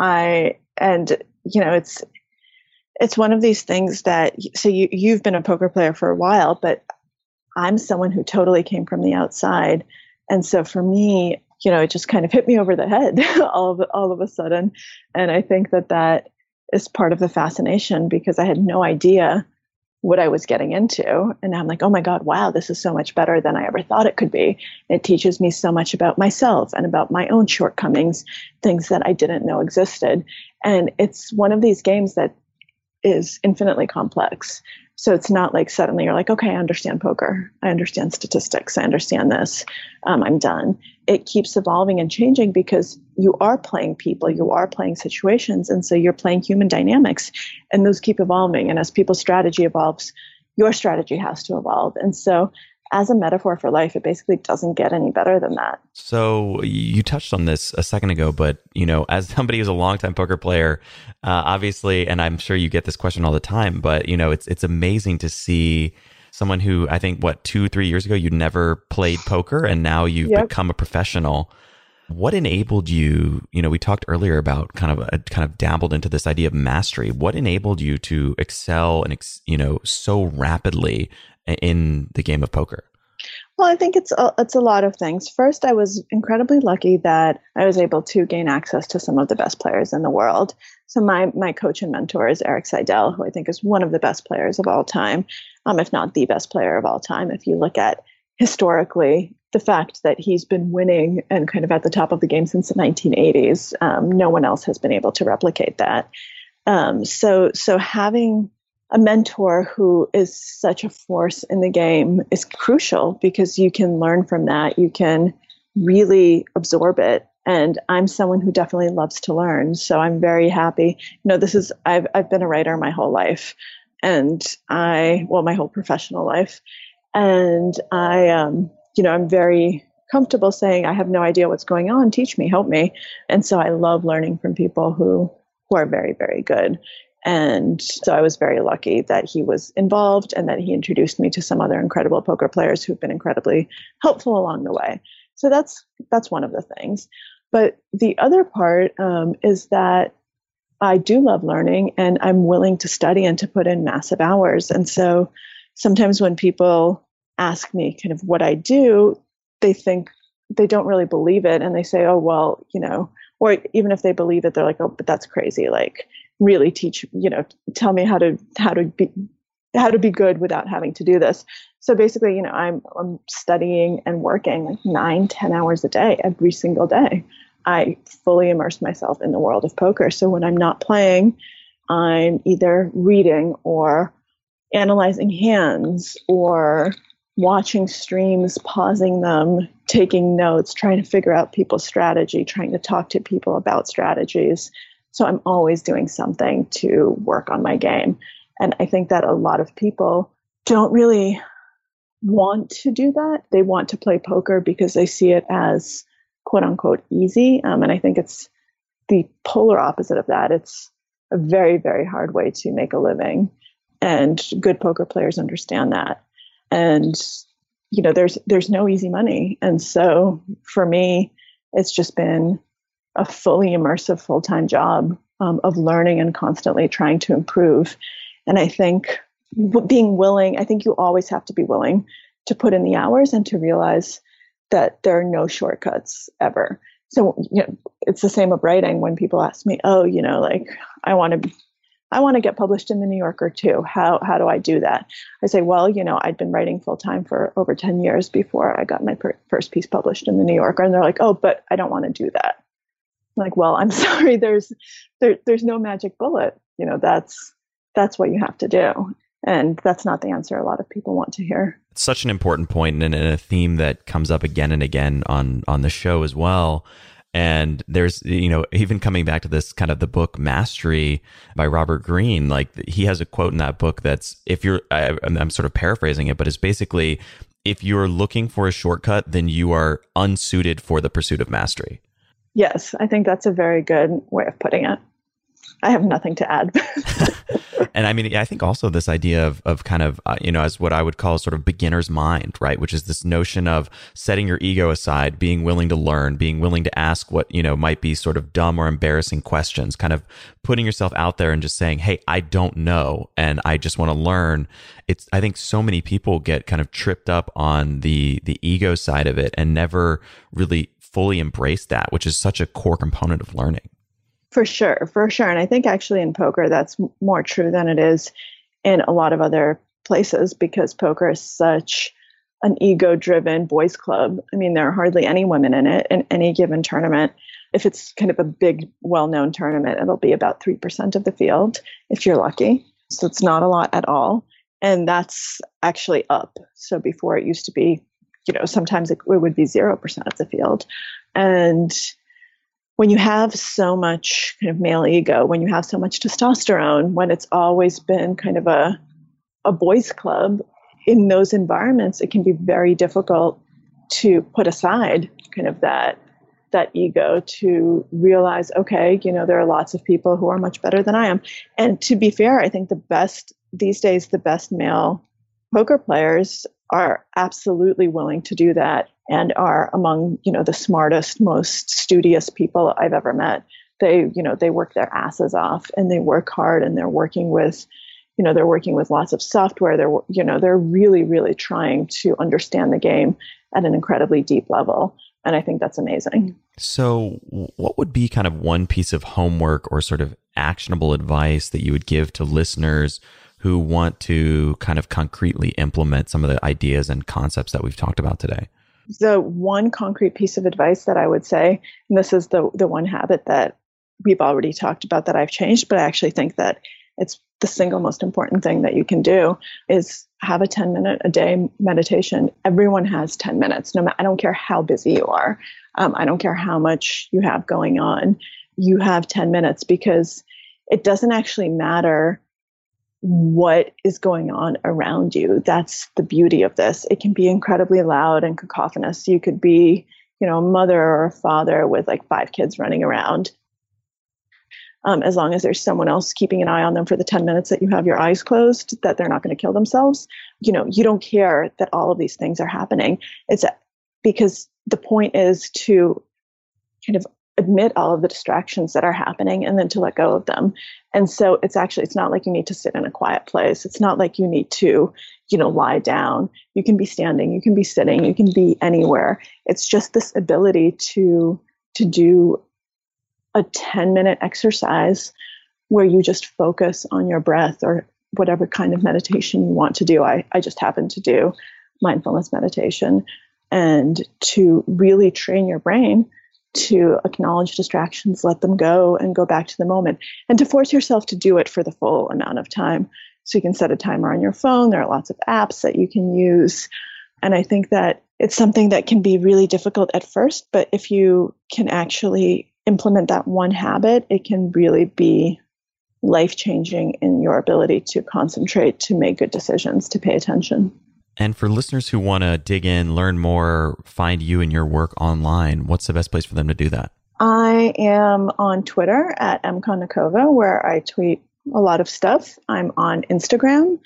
I and you know, it's it's one of these things that so you you've been a poker player for a while, but I'm someone who totally came from the outside. And so for me, you know, it just kind of hit me over the head all of all of a sudden. And I think that that is part of the fascination because I had no idea what I was getting into. And I'm like, oh my God, wow, this is so much better than I ever thought it could be. It teaches me so much about myself and about my own shortcomings, things that I didn't know existed. And it's one of these games that is infinitely complex. So it's not like suddenly you're like, okay, I understand poker. I understand statistics. I understand this. Um, I'm done. It keeps evolving and changing because you are playing people, you are playing situations. And so you're playing human dynamics and those keep evolving. And as people's strategy evolves, your strategy has to evolve. And so as a metaphor for life, it basically doesn't get any better than that. So you touched on this a second ago, but you know, as somebody who's a longtime poker player, uh, obviously, and I'm sure you get this question all the time, but you know, it's it's amazing to see someone who I think what two, three years ago you'd never played poker, and now you've yep. become a professional. What enabled you? You know, we talked earlier about kind of a, kind of dabbled into this idea of mastery. What enabled you to excel and ex, you know so rapidly in the game of poker? Well, I think it's a, it's a lot of things. First, I was incredibly lucky that I was able to gain access to some of the best players in the world. So my my coach and mentor is Erik Seidel, who I think is one of the best players of all time, um, if not the best player of all time. If you look at historically, the fact that he's been winning and kind of at the top of the game since the nineteen eighties, um, no one else has been able to replicate that. Um, so, so having a mentor who is such a force in the game is crucial, because you can learn from that. You can really absorb it. And I'm someone who definitely loves to learn. So I'm very happy. You know, this is, I've, I've been a writer my whole life, and I, well, my whole professional life. And I, um, you know, I'm very comfortable saying, I have no idea what's going on. Teach me, help me. And so I love learning from people who, who are very, very good. And so I was very lucky that he was involved and that he introduced me to some other incredible poker players who've been incredibly helpful along the way. So that's, that's one of the things. But the other part um, is that I do love learning, and I'm willing to study and to put in massive hours. And so sometimes when people ask me kind of what I do, they think they don't really believe it. And they say, oh, well, you know, or even if they believe it, they're like, oh, but that's crazy. Like, really teach, you know, tell me how to, how to be, how to be good without having to do this. So basically, you know, I'm, I'm studying and working like nine, ten hours a day, every single day. I fully immerse myself in the world of poker. So when I'm not playing, I'm either reading or analyzing hands or watching streams, pausing them, taking notes, trying to figure out people's strategy, trying to talk to people about strategies. So I'm always doing something to work on my game. And I think that a lot of people don't really want to do that. They want to play poker because they see it as quote unquote easy. Um, and I think it's the polar opposite of that. It's a very, very hard way to make a living. And good poker players understand that. And, you know, there's, there's no easy money. And so for me, it's just been a fully immersive full-time job um, of learning and constantly trying to improve. And I think w- being willing, I think you always have to be willing to put in the hours and to realize that there are no shortcuts ever. So, you know, it's the same of writing. When people ask me, oh, you know, like I want to, I want to get published in the New Yorker too. How, how do I do that? I say, well, you know, I'd been writing full time for over ten years before I got my per- first piece published in the New Yorker. And they're like, oh, but I don't want to do that. I'm like, well, I'm sorry, there's, there, there's no magic bullet. You know, that's, that's what you have to do. And that's not the answer a lot of people want to hear. It's such an important point, and, and a theme that comes up again and again on, on the show as well. And there's, you know, even coming back to this kind of the book Mastery by Robert Greene, like he has a quote in that book that's, if you're, I, I'm sort of paraphrasing it, but it's basically, if you're looking for a shortcut, then you are unsuited for the pursuit of mastery. Yes, I think that's a very good way of putting it. I have nothing to add. And I mean, I think also this idea of, of kind of, uh, you know, as what I would call sort of beginner's mind, right? Which is this notion of setting your ego aside, being willing to learn, being willing to ask what, you know, might be sort of dumb or embarrassing questions, kind of putting yourself out there and just saying, hey, I don't know, and I just want to learn. It's, I think so many people get kind of tripped up on the, the ego side of it and never really fully embrace that, which is such a core component of learning. For sure, for sure. And I think actually in poker, that's more true than it is in a lot of other places, because poker is such an ego-driven boys club. I mean, there are hardly any women in it in any given tournament. If it's kind of a big, well-known tournament, it'll be about three percent of the field, if you're lucky. So it's not a lot at all. And that's actually up. So before it used to be, you know, sometimes it, it would be zero percent of the field. And when you have so much kind of male ego, when you have so much testosterone, when it's always been kind of a a boys club, in those environments, it can be very difficult to put aside kind of that that ego, to realize, okay, you know, there are lots of people who are much better than I am. And to be fair, I think the best these days, the best male poker players are absolutely willing to do that, and are among, you know, the smartest, most studious people I've ever met. They, you know, they work their asses off, and they work hard, and they're working with, you know, they're working with lots of software. They're, you know, they're really, really trying to understand the game at an incredibly deep level. And I think that's amazing. So what would be kind of one piece of homework or sort of actionable advice that you would give to listeners who want to kind of concretely implement some of the ideas and concepts that we've talked about today? The one concrete piece of advice that I would say, and this is the the one habit that we've already talked about that I've changed, but I actually think that it's the single most important thing that you can do, is have a ten minute a day meditation. Everyone has ten minutes. No matter, I don't care how busy you are. Um, I don't care how much you have going on. You have ten minutes, because it doesn't actually matter what is going on around you. That's the beauty of this. It can be incredibly loud and cacophonous. You could be, you know, a mother or a father with like five kids running around. Um, as long as there's someone else keeping an eye on them for the ten minutes that you have your eyes closed, that they're not going to kill themselves. You know, you don't care that all of these things are happening. It's a, because the point is to kind of admit all of the distractions that are happening and then to let go of them. And so it's actually, it's not like you need to sit in a quiet place. It's not like you need to, you know, lie down. You can be standing, you can be sitting, you can be anywhere. It's just this ability to, to do a ten minute exercise where you just focus on your breath, or whatever kind of meditation you want to do. I, I just happen to do mindfulness meditation, and to really train your brain to acknowledge distractions, let them go, and go back to the moment, and to force yourself to do it for the full amount of time. So you can set a timer on your phone. There are lots of apps that you can use. And I think that it's something that can be really difficult at first, but if you can actually implement that one habit, it can really be life-changing in your ability to concentrate, to make good decisions, to pay attention. And for listeners who want to dig in, learn more, find you and your work online, what's the best place for them to do that? I am on Twitter at M Konnikova, where I tweet a lot of stuff. I'm on Instagram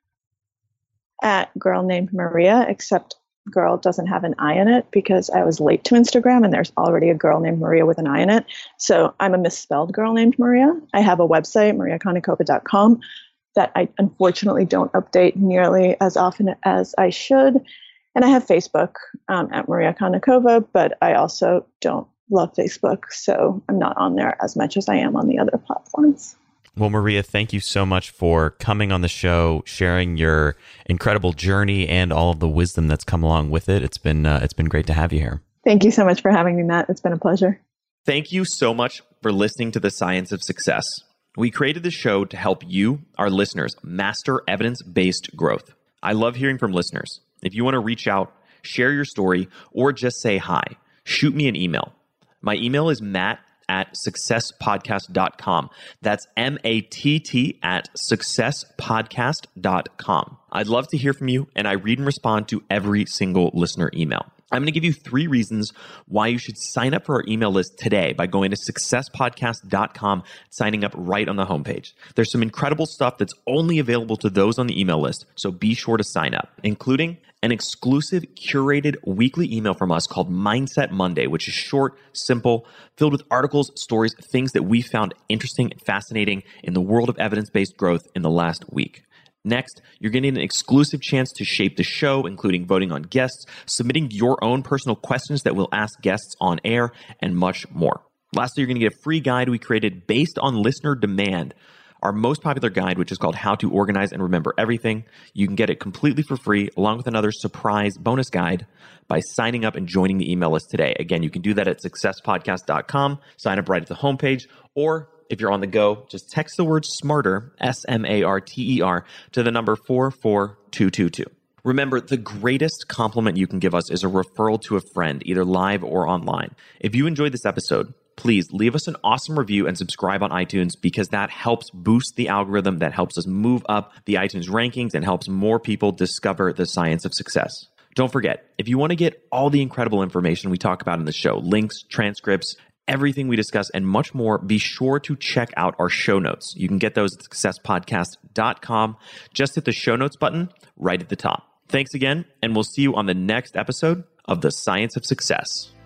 at Girl Named Maria, except girl doesn't have an I in it because I was late to Instagram and there's already a girl named Maria with an I in it. So I'm a misspelled Girl Named Maria. I have a website, maria konnikova dot com, that I unfortunately don't update nearly as often as I should. And I have Facebook um, at Maria Konnikova, but I also don't love Facebook, so I'm not on there as much as I am on the other platforms. Well, Maria, thank you so much for coming on the show, sharing your incredible journey and all of the wisdom that's come along with it. It's been uh, it's been great to have you here. Thank you so much for having me, Matt. It's been a pleasure. Thank you so much for listening to The Science of Success. We created this show to help you, our listeners, master evidence-based growth. I love hearing from listeners. If you want to reach out, share your story, or just say hi, shoot me an email. My email is matt at success podcast dot com. That's M A T T at success podcast dot com. I'd love to hear from you, and I read and respond to every single listener email. I'm going to give you three reasons why you should sign up for our email list today by going to success podcast dot com, signing up right on the homepage. There's some incredible stuff that's only available to those on the email list, so be sure to sign up, including an exclusive curated weekly email from us called Mindset Monday, which is short, simple, filled with articles, stories, things that we found interesting and fascinating in the world of evidence-based growth in the last week. Next, you're getting an exclusive chance to shape the show, including voting on guests, submitting your own personal questions that we'll ask guests on air, and much more. Lastly, you're going to get a free guide we created based on listener demand, our most popular guide, which is called How to Organize and Remember Everything. You can get it completely for free, along with another surprise bonus guide by signing up and joining the email list today. Again, you can do that at success podcast dot com, sign up right at the homepage, or if you're on the go, just text the word SMARTER, S M A R T E R, to the number four four two two two. Remember, the greatest compliment you can give us is a referral to a friend, either live or online. If you enjoyed this episode, please leave us an awesome review and subscribe on iTunes, because that helps boost the algorithm, that helps us move up the iTunes rankings and helps more people discover the science of success. Don't forget, if you want to get all the incredible information we talk about in the show, links, transcripts, everything we discuss, and much more, be sure to check out our show notes. You can get those at success podcast dot com. Just hit the show notes button right at the top. Thanks again, and we'll see you on the next episode of The Science of Success.